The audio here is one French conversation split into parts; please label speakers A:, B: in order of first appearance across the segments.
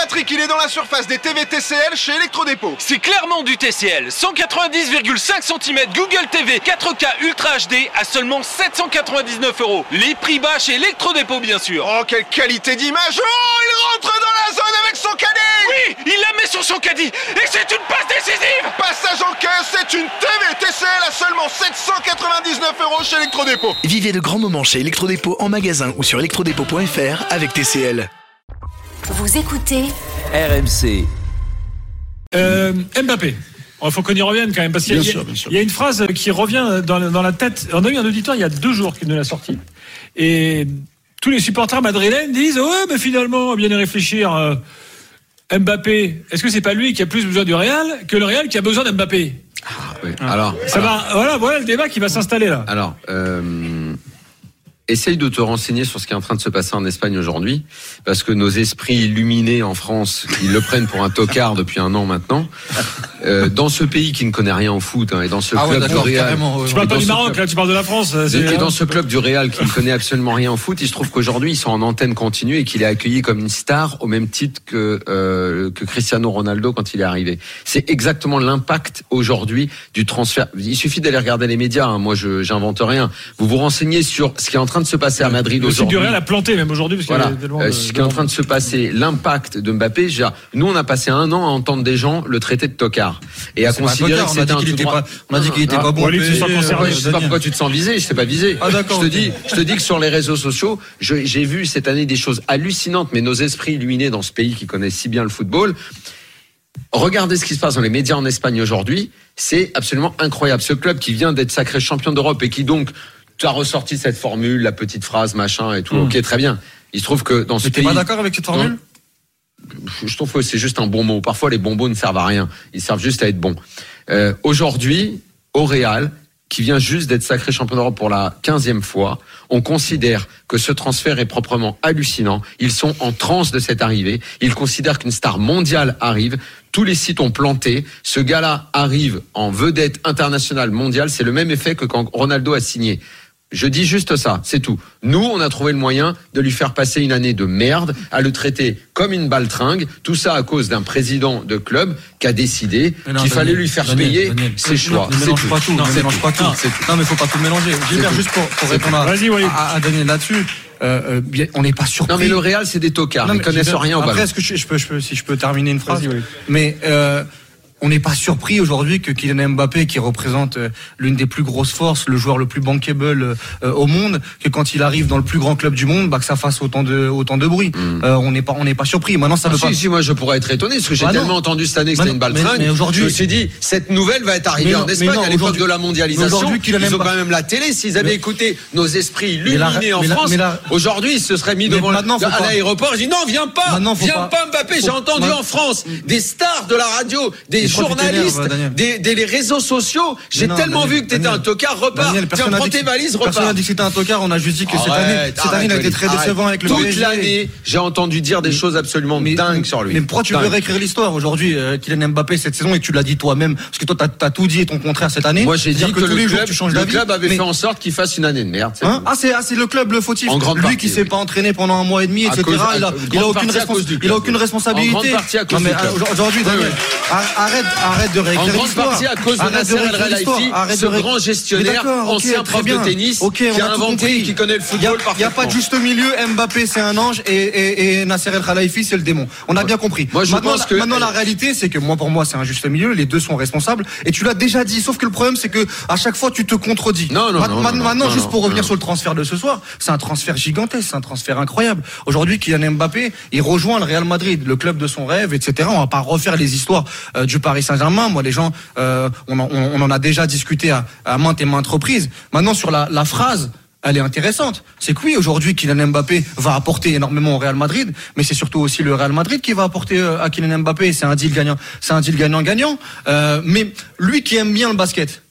A: Patrick, il est dans la surface des TV TCL chez Electrodépôt.
B: C'est clairement du TCL. 190,5 cm Google TV 4K Ultra HD à seulement 799 €. Les prix bas chez Electrodépôt, bien sûr.
A: Oh, quelle qualité d'image! Oh, il rentre dans la zone avec son caddie!
B: Oui, il la met sur son caddie et c'est une passe décisive!
A: Passage en caisse, c'est une TV TCL à seulement 799 € chez Electrodépôt.
C: Vivez de grands moments chez Electrodépôt en magasin ou sur electrodépôt.fr avec TCL.
D: Vous écoutez
E: RMC.
F: Mbappé. Il faut qu'on y revienne quand même parce qu'il y a une phrase qui revient dans la tête. On a eu un auditeur il y a 2 jours qui nous l'a sorti. Et tous les supporters madrilènes disent ouais, mais finalement, bien y réfléchir, Mbappé, est-ce que c'est pas lui qui a plus besoin du Real que le Real qui a besoin d'Mbappé?
E: Oui. Alors,
F: voilà le débat qui va s'installer là.
E: Alors, essaye de te renseigner sur ce qui est en train de se passer en Espagne aujourd'hui, parce que nos esprits illuminés en France, ils le prennent pour un tocard depuis 1 an maintenant. Dans ce pays qui ne connaît rien au foot, et dans ce club du Real,
F: tu parles pas du Maroc, là, tu parles de la France.
E: Et dans ce club du Real qui ne connaît absolument rien au foot, il se trouve qu'aujourd'hui ils sont en antenne continue et qu'il est accueilli comme une star au même titre que Cristiano Ronaldo quand il est arrivé. C'est exactement l'impact aujourd'hui du transfert. Il suffit d'aller regarder les médias. Moi, j'invente rien. Vous vous renseignez sur ce qui est en train de se passer à Madrid aujourd'hui.
F: Le site du Real a planté même aujourd'hui. Parce
E: ce qui est en train de se passer, l'impact de Mbappé. Nous, on a passé 1 an à entendre des gens le traiter de tocard et à considérer que c'était un tout droit.
G: On a dit qu'il était pas bon.
E: Je sais pas pourquoi tu te sens visé. Je sais pas visé. Je te dis que sur les réseaux sociaux, j'ai vu cette année des choses hallucinantes. Mais nos esprits illuminés dans ce pays qui connaît si bien le football. Regardez ce qui se passe dans les médias en Espagne aujourd'hui. C'est absolument incroyable. Ce club qui vient d'être sacré champion d'Europe et qui donc tu as ressorti cette formule, la petite phrase, machin et tout. Ok, très bien. Il se trouve que dans ce pays...
G: T'es pas d'accord avec cette formule ?
E: Je trouve que c'est juste un bon mot. Parfois, les bons mots ne servent à rien. Ils servent juste à être bons. Aujourd'hui, au Real, qui vient juste d'être sacré champion d'Europe pour la 15e fois, on considère que ce transfert est proprement hallucinant. Ils sont en transe de cette arrivée. Ils considèrent qu'une star mondiale arrive. Tous les sites ont planté. Ce gars-là arrive en vedette internationale mondiale. C'est le même effet que quand Ronaldo a signé. Je dis juste ça, c'est tout. Nous, on a trouvé le moyen de lui faire passer une année de merde, à le traiter comme une baltringue. Tout ça à cause d'un président de club qui a décidé qu'il fallait lui faire payer ses choix.
G: Ne mélange pas tout. Non, mais faut pas tout mélanger. Gilbert, juste pour répondre à Daniel là-dessus. On n'est pas surpris.
E: Non, mais le Real, c'est des tocards. Ils connaissent rien au ballon.
G: Après, est-ce que si je peux terminer une phrase? Mais on n'est pas surpris aujourd'hui que Kylian Mbappé, qui représente l'une des plus grosses forces, le joueur le plus bankable au monde, que quand il arrive dans le plus grand club du monde, que ça fasse autant de bruit. On n'est pas surpris. Maintenant, ça veut pas.
E: Si, moi, je pourrais être étonné parce que j'ai tellement entendu cette année que c'était une baltringue.
G: Mais aujourd'hui,
E: je me suis dit, cette nouvelle va être arrivée en Espagne à l'époque de la mondialisation. Ils ont quand même la télé. S'ils avaient écouté nos esprits illuminés en France, aujourd'hui, ils se seraient mis devant à l'aéroport. Ils disent non, viens pas Mbappé. J'ai entendu en France des stars de la radio, des journalistes, des réseaux sociaux. J'ai tellement vu que t'étais un tocard. Repars. Tiens, prends tes valises, repars.
G: Personne n'a dit que c'était un tocard. On a juste dit que cette année, il a été très décevant avec le PSG.
E: Toute l'année, j'ai entendu dire des choses absolument dingues sur lui.
G: Mais pourquoi tu veux réécrire l'histoire aujourd'hui, Kylian Mbappé cette saison, et tu l'as dit toi-même, parce que toi t'as tout dit et ton contraire cette année.
E: Moi j'ai dit que
G: tous les jours tu changes d'avis.
E: Le club avait fait en sorte qu'il fasse une année de merde.
G: C'est le club le fautif. Lui qui s'est pas entraîné pendant 1 mois et demi, etc. Il a aucune responsabilité.
E: En grande partie à cause du club.
G: Aujourd'hui, Daniel, arrête de réécrire l'histoire.
E: En grande partie à cause de Nasser El Khelaifi, ce grand gestionnaire, ancien prof de tennis, qui a inventé, qui connaît le football parfaitement.
G: Il n'y a pas de juste milieu. Mbappé c'est un ange et Nasser El Khelaifi c'est le démon. On a bien compris. Maintenant la réalité c'est que pour moi c'est un juste milieu. Les deux sont responsables et tu l'as déjà dit. Sauf que le problème c'est que à chaque fois tu te contredis. Maintenant juste pour revenir sur le transfert de ce soir, c'est un transfert gigantesque, c'est un transfert incroyable. Aujourd'hui Kylian Mbappé il rejoint le Real Madrid, le club de son rêve, etc. On va pas refaire les histoires du Paris Saint-Germain. Moi les gens on en a déjà discuté à maintes et maintes reprises. Maintenant sur la phrase, elle est intéressante. C'est que oui, aujourd'hui, Kylian Mbappé va apporter énormément au Real Madrid, mais c'est surtout aussi le Real Madrid qui va apporter à Kylian Mbappé. C'est un deal gagnant. C'est un deal gagnant-gagnant. Mais lui qui aime bien le basket.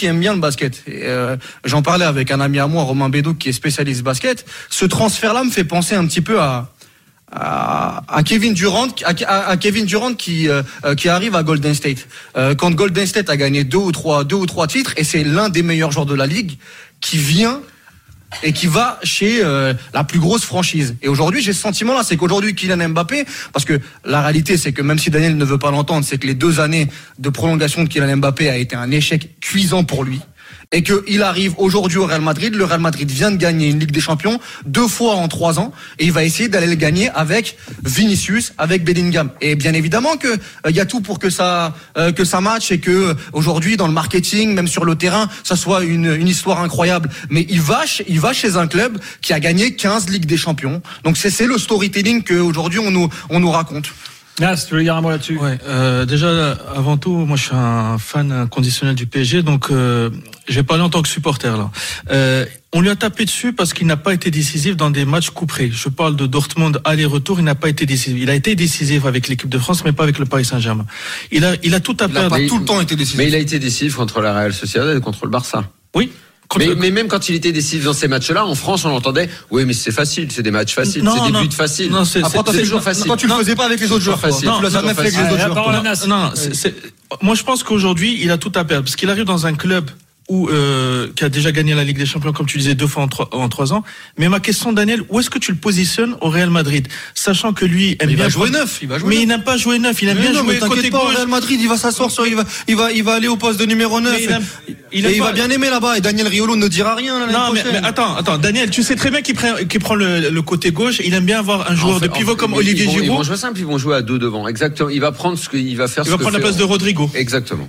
G: J'en parlais avec un ami à moi, Romain Bédou, qui est spécialiste basket. Ce transfert-là me fait penser un petit peu à Kevin Durant, qui arrive à Golden State. Quand Golden State a gagné deux ou trois titres, et c'est l'un des meilleurs joueurs de la ligue qui vient et qui va chez la plus grosse franchise. Et aujourd'hui, j'ai ce sentiment-là, c'est qu'aujourd'hui, Kylian Mbappé, parce que la réalité, c'est que même si Daniel ne veut pas l'entendre, c'est que les 2 années de prolongation de Kylian Mbappé a été un échec cuisant pour lui. Et qu'il arrive aujourd'hui au Real Madrid. Le Real Madrid vient de gagner une Ligue des Champions 2 fois en 3 ans. Et il va essayer d'aller le gagner avec Vinicius, avec Bellingham. Et bien évidemment que y a tout pour que ça matche et que aujourd'hui dans le marketing, même sur le terrain, ça soit une histoire incroyable. Mais il va chez un club qui a gagné 15 Ligues des Champions. Donc c'est le storytelling qu'aujourd'hui on nous raconte.
F: Nas, tu veux dire un mot là-dessus?
H: Ouais, déjà, avant tout, moi je suis un fan inconditionnel du PSG, donc je vais parler en tant que supporter là. On lui a tapé dessus parce qu'il n'a pas été décisif dans des matchs couperés. Je parle de Dortmund aller-retour, il n'a pas été décisif. Il a été décisif avec l'équipe de France, mais pas avec le Paris Saint-Germain. Il a tout à perdre.
G: Il n'a pas tout le temps été décisif.
E: Mais il a été décisif contre la Real Sociedad et contre le Barça.
H: Oui.
E: Mais même quand il était décisif dans ces matchs-là, en France, on l'entendait. Oui, mais c'est facile, c'est des matchs faciles, c'est des buts faciles.
H: Non, c'est
E: toujours facile.
G: Quand tu le faisais pas avec les autres joueurs, facile. Tu l'as jamais fait avec les autres joueurs.
H: Non, moi je pense qu'aujourd'hui, il a tout à perdre parce qu'il arrive dans un club qui a déjà gagné la Ligue des Champions, comme tu disais, 2 fois en 3 ans. Mais ma question, Daniel, où est-ce que tu le positionnes au Real Madrid, sachant que lui aime bien
G: jouer neuf,
H: mais il n'aime pas jouer neuf, il aime bien jouer côté gauche.
G: Au Real Madrid, il va s'asseoir il va aller au poste de numéro 9. Il va bien aimer là-bas, et Daniel Riolo ne dira rien l'année prochaine.
H: Mais attends, Daniel, tu sais très bien qu'il prend le côté gauche, il aime bien avoir un joueur de pivot comme Olivier Giroud.
E: Ils vont jouer simple, ils vont jouer à 2 devant. Exactement. Il va prendre ce qu'il va faire.
H: Il va prendre la place de Rodrigo.
E: Exactement.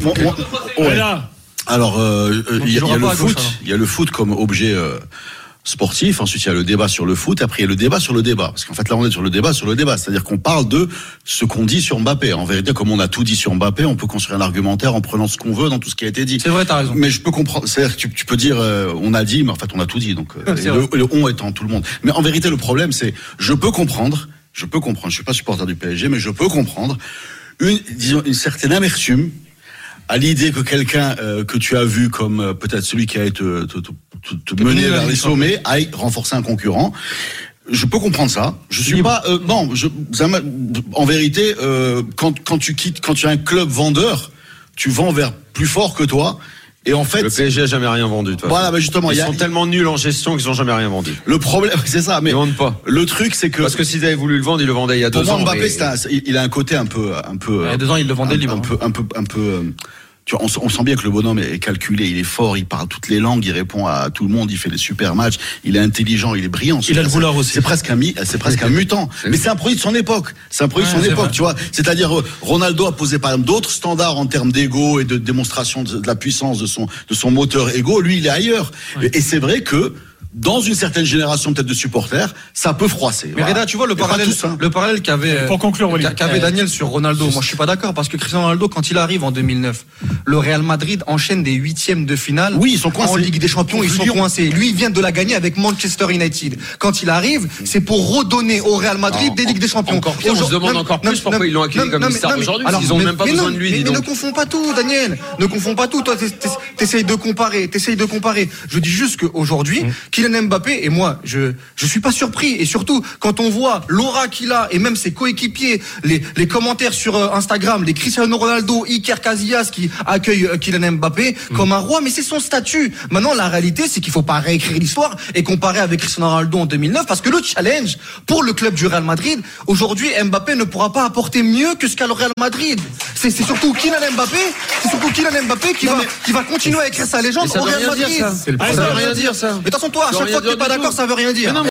I: Alors, il y a le foot comme objet sportif. Ensuite, il y a le débat sur le foot. Après, il y a le débat sur le débat. Parce qu'en fait, là, on est sur le débat sur le débat. C'est-à-dire qu'on parle de ce qu'on dit sur Mbappé. En vérité, comme on a tout dit sur Mbappé, on peut construire un argumentaire en prenant ce qu'on veut dans tout ce qui a été dit.
G: C'est vrai, t'as raison.
I: Mais je peux comprendre. C'est-à-dire que tu peux dire, on a dit, mais en fait, on a tout dit. Donc, le on étant tout le monde. Mais en vérité, le problème, c'est, je peux comprendre. Je suis pas supporter du PSG, mais je peux comprendre une certaine amertume à l'idée que quelqu'un que tu as vu comme peut-être celui qui a été te mener vers les sommets aille renforcer un concurrent. Je peux comprendre ça. Je suis pas en vérité quand tu as un club vendeur, tu vends vers plus fort que toi. Et en fait,
E: le PSG a jamais rien vendu.
I: Voilà, bah justement,
E: ils sont tellement nuls en gestion qu'ils ont jamais rien vendu.
I: Le problème, c'est ça. Mais
E: ils vendent pas.
I: Le truc, c'est que
E: parce que s'ils avaient voulu le vendre, ils le vendaient il y a 2 ans.
I: Pour moi, Mbappé, il a un côté un peu.
G: Il y a 2 ans, il le vendait libre.
I: Un peu. Tu vois, on sent bien que le bonhomme est calculé, il est fort, il parle toutes les langues, il répond à tout le monde, il fait des super matchs, il est intelligent, il est brillant.
H: Il a le vouloir aussi.
I: C'est presque un mutant. Mais c'est un produit de son époque. Tu vois. C'est-à-dire, Ronaldo a posé par exemple d'autres standards en termes d'ego et de démonstration de la puissance de son moteur égo. Lui, il est ailleurs. Oui. Et c'est vrai que, dans une certaine génération peut-être de supporters, ça peut froisser.
G: Mais Reda, tu vois le parallèle qu'avait
F: pour conclure,
G: qu'avait Daniel sur Ronaldo. Moi, je suis pas d'accord parce que Cristiano Ronaldo, quand il arrive en 2009, le Real Madrid enchaîne des 8e de finale.
I: Oui, ils sont coincés.
G: En Ligue des Champions, ils sont coincés. Lui, il vient de la gagner avec Manchester United. Quand il arrive, c'est pour redonner au Real Madrid des Ligues des Champions.
E: Encore pire, on se demande encore plus pourquoi ils l'ont accueilli comme star aujourd'hui. Ils ont même pas besoin de lui.
G: Mais ne confonds pas tout, Daniel. Ne confonds pas tout. Toi, t'essayes de comparer. Je dis juste qu'aujourd'hui, Kylian Mbappé, et moi, je suis pas surpris. Et surtout, quand on voit l'aura qu'il a, et même ses coéquipiers, les commentaires sur Instagram, les Cristiano Ronaldo, Iker Casillas qui accueillent Kylian Mbappé comme un roi, mais c'est son statut. Maintenant, la réalité, c'est qu'il faut pas réécrire l'histoire et comparer avec Cristiano Ronaldo en 2009, parce que le challenge pour le club du Real Madrid, aujourd'hui, Mbappé ne pourra pas apporter mieux que ce qu'a le Real Madrid. C'est surtout Kylian Mbappé qui va continuer à écrire sa légende au Real Madrid.
E: Ça veut rien dire, ça.
G: Mais de toute façon, toi, à chaque fois que t'es pas d'accord, ça veut rien dire.